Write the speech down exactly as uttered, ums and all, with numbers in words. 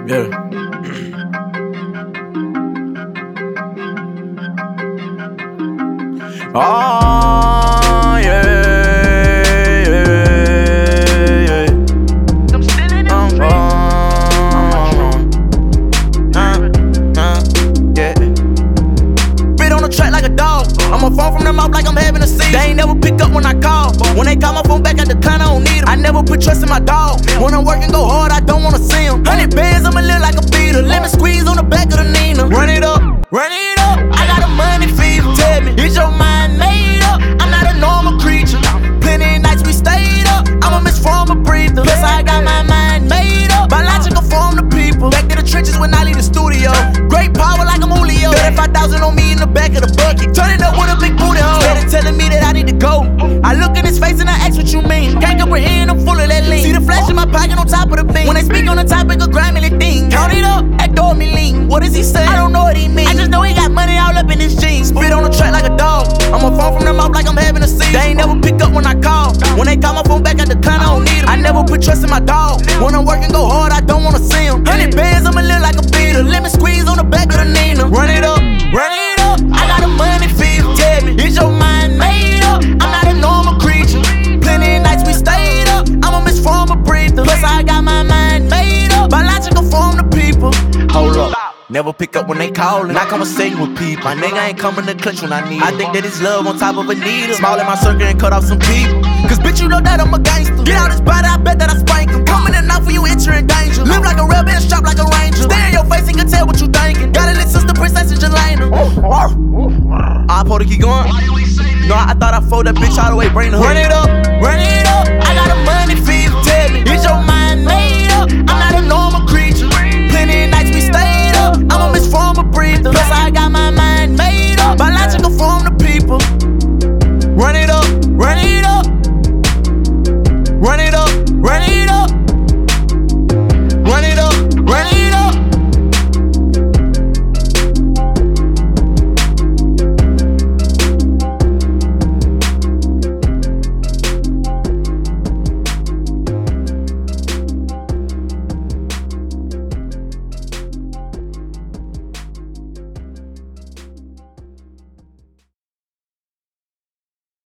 Yeah. Oh, yeah, yeah, yeah. I'm still in Um, the uh, uh, yeah. Bit on the track like a dog. I'ma fall from them off like I'm having a seizure. They ain't never pick up when I call. When they call my phone back, I decline, I don't need them. I never put trust in my dog. When I'm working, go hard, I don't wanna see them. Hundred bands, I'ma live like a beater. Lemon squeeze on the back of the Nina. Run it up, run it up. I got a money fever. Tell me, is your mind made up? I'm not a normal creature. Plenty of nights we stayed up. I'm a misformer breather. Plus I got my mind made up. Biological form to people. Back to the trenches when I leave the studio. Great power like I'm Julio. thirty-five thousand on me in the back of the bucket. Turn it up with a big booty hole. Steady telling me that I need to go. I look in his face and I ask what you mean. Can't comprehend, I'm full of that lean. See the flash in my pocket on top of the beam. When they speak on the topic of grimy thing. Count it up, adore me lean. What does he say? I don't know what he mean. I just know he got money all up in his jeans. Spit on the track like a dog. I'ma fall from them off like I'm having a seizure. They ain't never pick up when I call. When they call my phone back, I decline, I don't need them. I never put trust in my dog. When I'm working, go hard, I don't wanna see them. Hundred bands, I'ma live like a beater. Lemon squeeze on the back of the Nina. Run it up, run it up. I got a money fever. Tell me, is your mind made up? I'm not a normal creature. Plenty of nights we stayed up. I'm a misformer breather. Plus I got my mind made up. Biological form to people. Hold up. Never pick up when they callin'. I conversating with people. My nigga ain't coming to clutch when I need it. I think that it's love on top of a needle. Small in my circle and cut off some people. Cause bitch, you know that I'm a gangster. Get out his body, I bet that I spank him. Coming in off when you enter in danger. Live like a rebel and shop like a ranger. Stare in your face and can tell what you thinking. Got a little sister, Princess and Jelena. I supposed to keep going? No, I, I thought I fold that bitch all the way, bring the hood. Run it up.